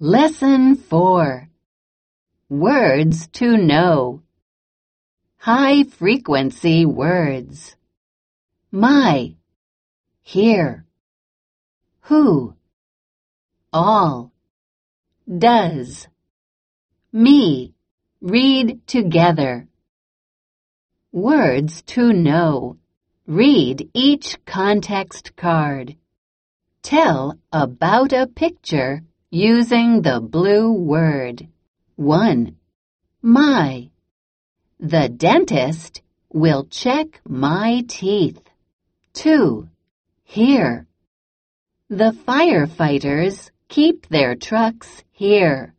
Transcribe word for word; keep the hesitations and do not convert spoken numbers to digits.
Lesson four. Words to know. High-frequency words. My, here. Who, all. Does, me. Read together. Words to know. Read each context card. Tell about a picture using the blue word. one. My. The dentist will check my teeth. two. Here. The firefighters keep their trucks here.